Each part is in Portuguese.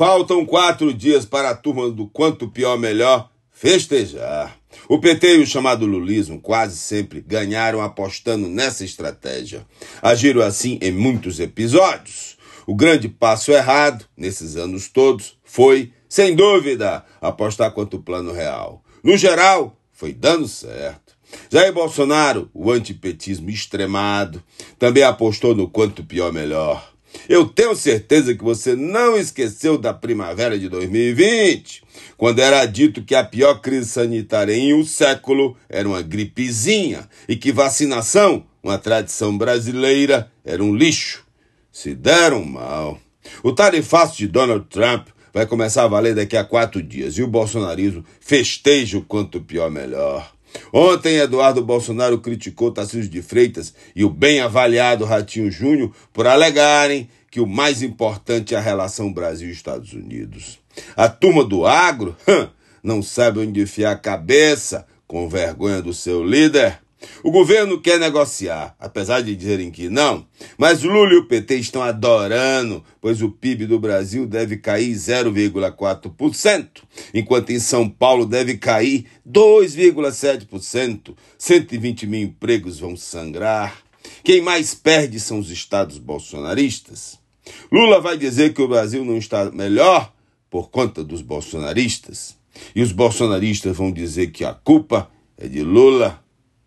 Faltam 4 dias para a turma do Quanto Pior Melhor festejar. O PT e o chamado lulismo quase sempre ganharam apostando nessa estratégia. Agiram assim em muitos episódios. O grande passo errado, nesses anos todos, foi, sem dúvida, apostar contra o plano real. No geral, foi dando certo. Jair Bolsonaro, o antipetismo extremado, também apostou no Quanto Pior Melhor. Eu tenho certeza que você não esqueceu da primavera de 2020, quando era dito que a pior crise sanitária em um século era uma gripezinha e que vacinação, uma tradição brasileira, era um lixo. Se deram mal. O tarifaço de Donald Trump vai começar a valer daqui a 4 dias e o bolsonarismo festeja o Quanto Pior Melhor. Ontem, Eduardo Bolsonaro criticou Tarcísio de Freitas e o bem avaliado Ratinho Júnior por alegarem que o mais importante é a relação Brasil-Estados Unidos. A turma do agro não sabe onde enfiar a cabeça, com vergonha do seu líder. O governo quer negociar, apesar de dizerem que não, mas Lula e o PT estão adorando, pois o PIB do Brasil deve cair 0,4%, enquanto em São Paulo deve cair 2,7%. 120 mil empregos vão sangrar. Quem mais perde são os estados bolsonaristas. Lula vai dizer que o Brasil não está melhor por conta dos bolsonaristas. E os bolsonaristas vão dizer que a culpa é de Lula.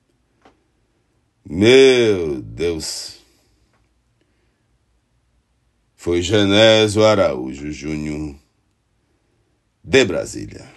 Meu Deus. Foi Genésio Araújo Júnior, de Brasília.